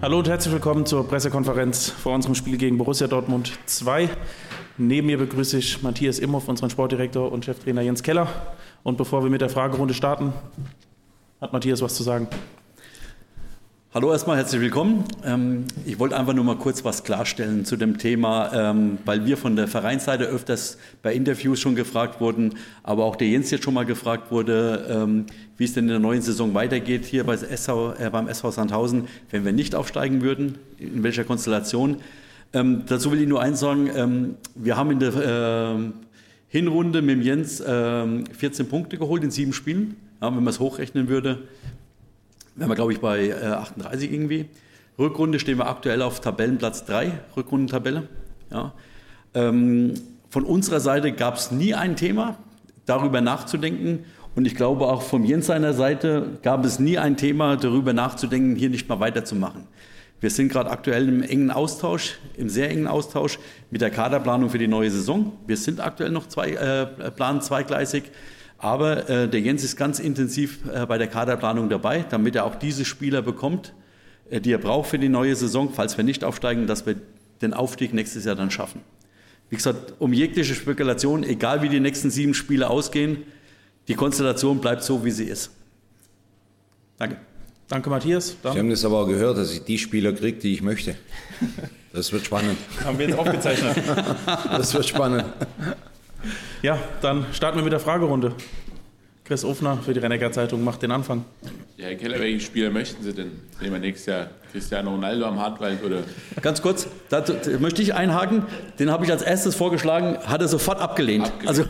Hallo und herzlich willkommen zur Pressekonferenz vor unserem Spiel gegen Borussia Dortmund 2. Neben mir begrüße ich Matthias Imhoff, unseren Sportdirektor und Cheftrainer Jens Keller. Und bevor wir mit der Fragerunde starten, hat Matthias was zu sagen. Hallo erstmal, herzlich willkommen. Ich wollte einfach nur mal kurz was klarstellen zu dem Thema, weil wir von der Vereinsseite öfters bei Interviews schon gefragt wurden, aber auch der Jens jetzt schon mal gefragt wurde, wie es denn in der neuen Saison weitergeht hier beim SV Sandhausen, wenn wir nicht aufsteigen würden, in welcher Konstellation. Dazu will ich nur eins sagen, wir haben in der Hinrunde mit dem Jens 14 Punkte geholt in 7 Spielen, ja, wenn man es hochrechnen würde. Wären wir, glaube ich, bei 38 irgendwie. Rückrunde stehen wir aktuell auf Tabellenplatz 3, Rückrundentabelle. Ja. Von unserer Seite gab es nie ein Thema, darüber nachzudenken. Und ich glaube auch von Jens seiner Seite gab es nie ein Thema, darüber nachzudenken, hier nicht mal weiterzumachen. Wir sind gerade aktuell im sehr engen Austausch mit der Kaderplanung für die neue Saison. Wir sind aktuell noch planen zweigleisig. Aber der Jens ist ganz intensiv bei der Kaderplanung dabei, damit er auch diese Spieler bekommt, die er braucht für die neue Saison, falls wir nicht aufsteigen, dass wir den Aufstieg nächstes Jahr dann schaffen. Wie gesagt, um jegliche Spekulation, egal wie die nächsten 7 Spiele ausgehen, die Konstellation bleibt so, wie sie ist. Danke. Danke, Matthias. Sie haben das aber auch gehört, dass ich die Spieler kriege, die ich möchte. Das wird spannend. Haben wir jetzt aufgezeichnet. Das wird spannend. Ja, dann starten wir mit der Fragerunde. Chris Ofner für die Rennecker-Zeitung macht den Anfang. Ja, Herr Keller, welche Spieler möchten Sie denn? Nehmen wir nächstes Jahr Cristiano Ronaldo am Hartwald oder? Ganz kurz, da möchte ich einhaken. Den habe ich als erstes vorgeschlagen, hat er sofort abgelehnt. Also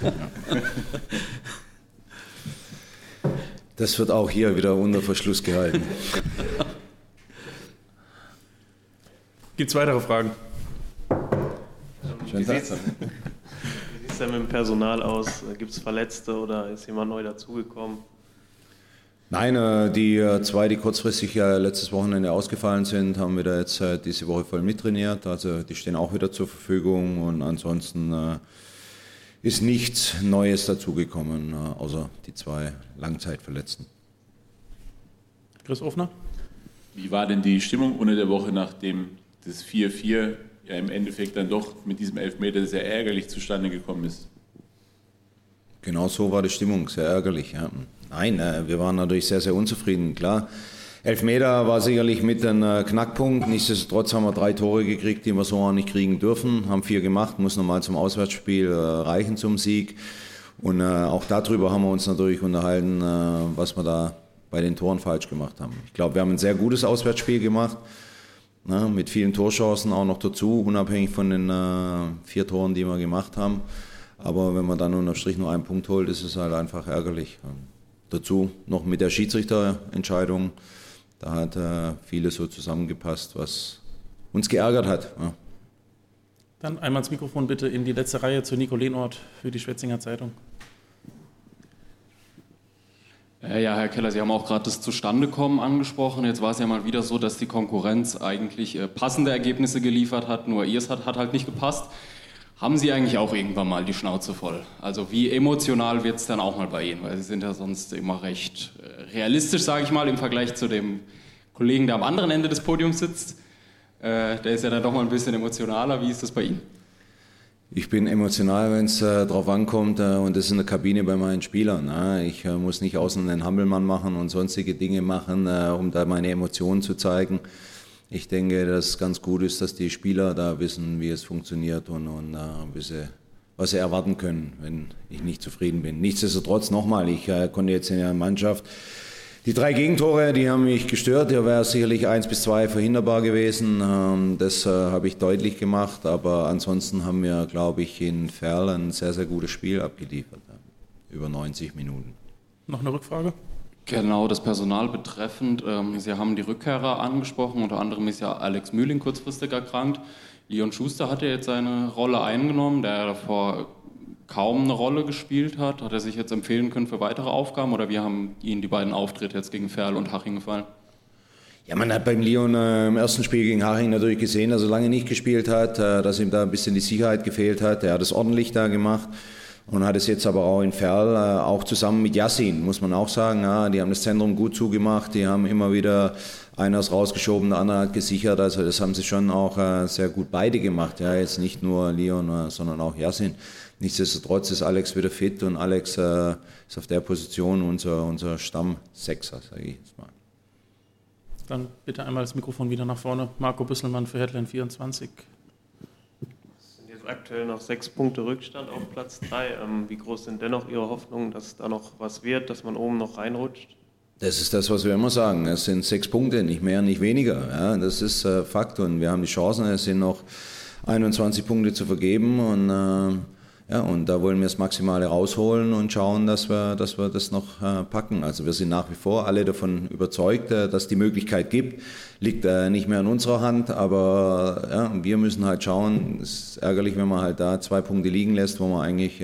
das wird auch hier wieder unter Verschluss gehalten. Gibt es weitere Fragen? Wie sieht es denn mit dem Personal aus? Gibt es Verletzte oder ist jemand neu dazugekommen? Nein, die 2, die kurzfristig ja letztes Wochenende ausgefallen sind, haben wir da jetzt diese Woche voll mittrainiert. Also die stehen auch wieder zur Verfügung und ansonsten ist nichts Neues dazugekommen, außer die 2 Langzeitverletzten. Chris Ofner? Wie war denn die Stimmung unter der Woche, nachdem das 4-4 ja im Endeffekt dann doch mit diesem Elfmeter sehr ärgerlich zustande gekommen ist? Genau so war die Stimmung, sehr ärgerlich. Ja. Nein, wir waren natürlich sehr, sehr unzufrieden, klar. Elfmeter war sicherlich mit ein Knackpunkt. Nichtsdestotrotz haben wir 3 Tore gekriegt, die wir so auch nicht kriegen dürfen. Haben 4 gemacht, muss nochmal zum Auswärtsspiel reichen zum Sieg. Und auch darüber haben wir uns natürlich unterhalten, was wir da bei den Toren falsch gemacht haben. Ich glaube, wir haben ein sehr gutes Auswärtsspiel gemacht. Mit vielen Torchancen auch noch dazu, unabhängig von den 4 Toren, die wir gemacht haben. Aber wenn man dann unterm Strich nur einen Punkt holt, ist es halt einfach ärgerlich. Dazu noch mit der Schiedsrichterentscheidung, da hat vieles so zusammengepasst, was uns geärgert hat. Ja. Dann einmal das Mikrofon bitte in die letzte Reihe zu Nico Lehnort für die Schwetzinger Zeitung. Ja, Herr Keller, Sie haben auch gerade das Zustandekommen angesprochen. Jetzt war es ja mal wieder so, dass die Konkurrenz eigentlich passende Ergebnisse geliefert hat, nur ihrs hat halt nicht gepasst. Haben Sie eigentlich auch irgendwann mal die Schnauze voll? Also wie emotional wird es dann auch mal bei Ihnen? Weil Sie sind ja sonst immer recht realistisch, sage ich mal, im Vergleich zu dem Kollegen, der am anderen Ende des Podiums sitzt. Der ist ja dann doch mal ein bisschen emotionaler. Wie ist das bei Ihnen? Ich bin emotional, wenn es drauf ankommt und das in der Kabine bei meinen Spielern. Ich muss nicht außen einen Hampelmann machen und sonstige Dinge machen, um da meine Emotionen zu zeigen. Ich denke, dass es ganz gut ist, dass die Spieler da wissen, wie es funktioniert und was sie erwarten können, wenn ich nicht zufrieden bin. Nichtsdestotrotz nochmal, ich konnte jetzt in der Mannschaft die 3 Gegentore, die haben mich gestört. Da wäre sicherlich 1 bis 2 verhinderbar gewesen. Das habe ich deutlich gemacht. Aber ansonsten haben wir, glaube ich, in Verl ein sehr, sehr gutes Spiel abgeliefert. Über 90 Minuten. Noch eine Rückfrage? Genau, das Personal betreffend. Sie haben die Rückkehrer angesprochen. Unter anderem ist ja Alex Mühling kurzfristig erkrankt. Leon Schuster hat ja jetzt seine Rolle eingenommen, der davor kaum eine Rolle gespielt hat. Hat er sich jetzt empfehlen können für weitere Aufgaben oder wie haben Ihnen die beiden Auftritte jetzt gegen Verl und Haching gefallen? Ja, man hat beim Leon im ersten Spiel gegen Haching natürlich gesehen, dass er lange nicht gespielt hat, dass ihm da ein bisschen die Sicherheit gefehlt hat. Er hat es ordentlich da gemacht. und hat es jetzt aber auch in Verl, auch zusammen mit Yassin, muss man auch sagen. Ja, die haben das Zentrum gut zugemacht, die haben immer wieder, einer ist rausgeschoben, der andere hat gesichert, also das haben sie schon auch sehr gut beide gemacht. Ja, jetzt nicht nur Leon, sondern auch Yassin. Nichtsdestotrotz ist Alex wieder fit und Alex ist auf der Position unser Stamm-Sechser, sage ich jetzt mal. Dann bitte einmal das Mikrofon wieder nach vorne. Marco Büsselmann für Headline 24. Es sind jetzt aktuell noch 6 Punkte Rückstand auf Platz 3. Wie groß sind dennoch Ihre Hoffnungen, dass da noch was wird, dass man oben noch reinrutscht? Das ist das, was wir immer sagen. Es sind 6 Punkte, nicht mehr, nicht weniger. Ja, das ist Fakt und wir haben die Chancen. Es sind noch 21 Punkte zu vergeben und da wollen wir das Maximale rausholen und schauen, dass wir das noch packen. Also wir sind nach wie vor alle davon überzeugt, dass die Möglichkeit gibt. Liegt nicht mehr in unserer Hand, aber ja, wir müssen halt schauen. Es ist ärgerlich, wenn man halt da 2 Punkte liegen lässt, wo man eigentlich,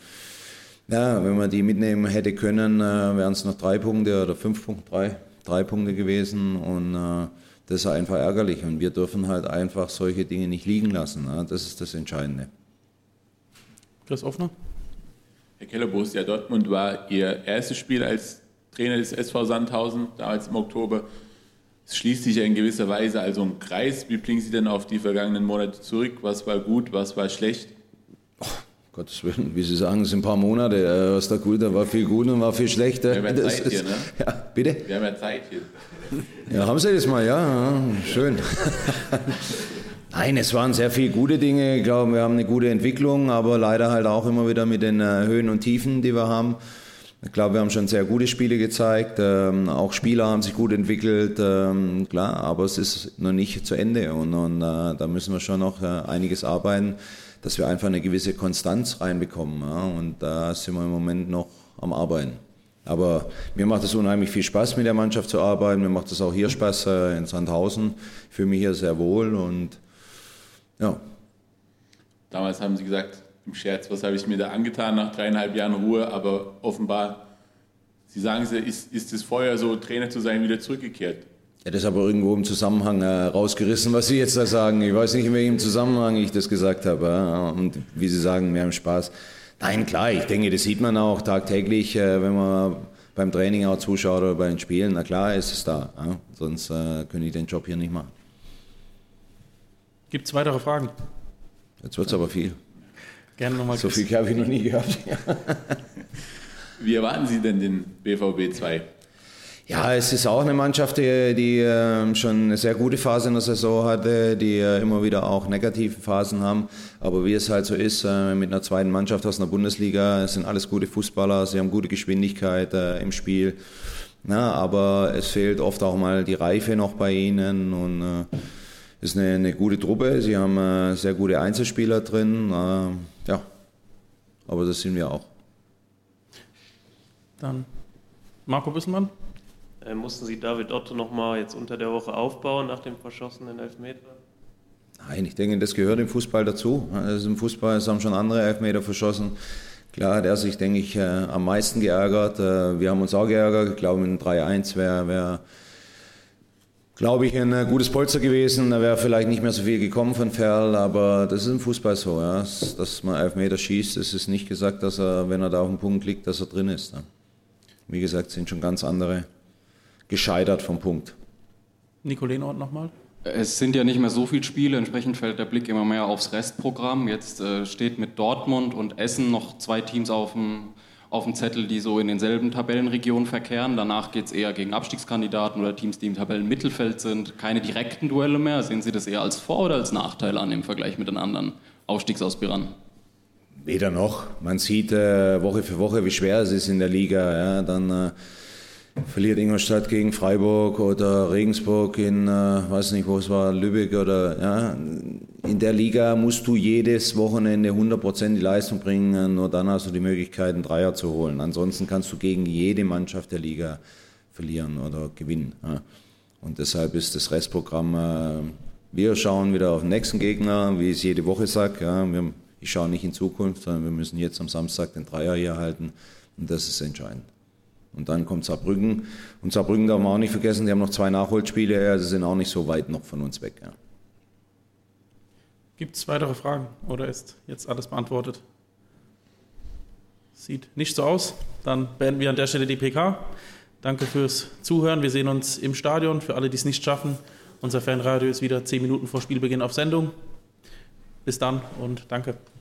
wenn man die mitnehmen hätte können, wären es noch 3 Punkte oder 5 Punkte, 3 Punkte gewesen und das ist einfach ärgerlich und wir dürfen halt einfach solche Dinge nicht liegen lassen. Das ist das Entscheidende. Chris Offner. Herr Keller, Borussia Dortmund war Ihr erstes Spiel als Trainer des SV Sandhausen, damals im Oktober. Es schließt sich ja in gewisser Weise also ein Kreis. Wie blicken Sie denn auf die vergangenen Monate zurück? Was war gut, was war schlecht? Gottes Willen, wie Sie sagen, es sind ein paar Monate. Was da gut, da war viel gut und war viel schlecht. Wir haben ja Zeit hier, ne? Ja, bitte? Wir haben ja Zeit hier. Ja, haben Sie das mal, ja, schön. Nein, es waren sehr viele gute Dinge. Ich glaube, wir haben eine gute Entwicklung, aber leider halt auch immer wieder mit den Höhen und Tiefen, die wir haben. Ich glaube, wir haben schon sehr gute Spiele gezeigt. Auch Spieler haben sich gut entwickelt, klar, aber es ist noch nicht zu Ende. Und da müssen wir schon noch einiges arbeiten, dass wir einfach eine gewisse Konstanz reinbekommen. Ja? Und da sind wir im Moment noch am Arbeiten. Aber mir macht es unheimlich viel Spaß, mit der Mannschaft zu arbeiten. Mir macht es auch hier Spaß in Sandhausen. Ich fühle mich hier sehr wohl und ja. Damals haben Sie gesagt, im Scherz, was habe ich mir da angetan nach 3,5 Jahren Ruhe, aber offenbar, Sie sagen, ist das Feuer, so Trainer zu sein, wieder zurückgekehrt? Ja, das ist aber irgendwo im Zusammenhang rausgerissen, was Sie jetzt da sagen. Ich weiß nicht, in welchem Zusammenhang ich das gesagt habe. Ja. Und wie Sie sagen, wir haben Spaß. Nein, klar, ich denke, das sieht man auch tagtäglich, wenn man beim Training auch zuschaut oder bei den Spielen. Na klar, ist es da. Ja. Sonst könnte ich den Job hier nicht machen. Gibt es weitere Fragen? Jetzt wird es aber viel. Gerne nochmal. So viel habe ich noch nie gehabt. Wie erwarten Sie denn den BVB 2? Ja, es ist auch eine Mannschaft, die schon eine sehr gute Phase in der Saison hatte, die immer wieder auch negative Phasen haben. Aber wie es halt so ist, mit einer zweiten Mannschaft aus einer Bundesliga, es sind alles gute Fußballer, sie haben gute Geschwindigkeit im Spiel. Ja, aber es fehlt oft auch mal die Reife noch bei ihnen und es ist eine gute Truppe, sie haben sehr gute Einzelspieler drin, ja, aber das sind wir auch. Dann Marco Büsselmann. Mussten Sie David Otto nochmal jetzt unter der Woche aufbauen nach dem verschossenen Elfmeter? Nein, ich denke, das gehört im Fußball dazu. Also im Fußball haben schon andere Elfmeter verschossen. Klar hat er sich, denke ich, am meisten geärgert. Wir haben uns auch geärgert. Ich glaube, mit einem 3-1 wäre glaube ich, ein gutes Polster gewesen. Da wäre vielleicht nicht mehr so viel gekommen von Verl, aber das ist im Fußball so. Ja. Dass man Elfmeter schießt, es ist nicht gesagt, dass er, wenn er da auf den Punkt liegt, dass er drin ist. Ja. Wie gesagt, sind schon ganz andere gescheitert vom Punkt. Nico Lehnort nochmal. Es sind ja nicht mehr so viele Spiele, entsprechend fällt der Blick immer mehr aufs Restprogramm. Jetzt steht mit Dortmund und Essen noch 2 Teams auf dem Zettel, die so in denselben Tabellenregionen verkehren. Danach geht es eher gegen Abstiegskandidaten oder Teams, die im Tabellenmittelfeld sind. Keine direkten Duelle mehr. Sehen Sie das eher als Vor- oder als Nachteil an im Vergleich mit den anderen Aufstiegsaspiranten? Weder noch. Man sieht Woche für Woche, wie schwer es ist in der Liga. Ja. Dann verliert Ingolstadt gegen Freiburg oder Regensburg in, weiß nicht, wo es war, Lübeck oder, ja. In der Liga musst du jedes Wochenende 100% die Leistung bringen, nur dann hast du die Möglichkeit, einen Dreier zu holen. Ansonsten kannst du gegen jede Mannschaft der Liga verlieren oder gewinnen. Ja. Und deshalb ist das Restprogramm, wir schauen wieder auf den nächsten Gegner, wie ich es jede Woche sage. Ja. Ich schaue nicht in Zukunft, sondern wir müssen jetzt am Samstag den Dreier hier halten und das ist entscheidend. Und dann kommt Saarbrücken. Und Saarbrücken darf man auch nicht vergessen, die haben noch 2 Nachholspiele, also sind auch nicht so weit noch von uns weg. Ja. Gibt es weitere Fragen oder ist jetzt alles beantwortet? Sieht nicht so aus. Dann beenden wir an der Stelle die PK. Danke fürs Zuhören. Wir sehen uns im Stadion. Für alle, die es nicht schaffen, unser Fanradio ist wieder 10 Minuten vor Spielbeginn auf Sendung. Bis dann und danke.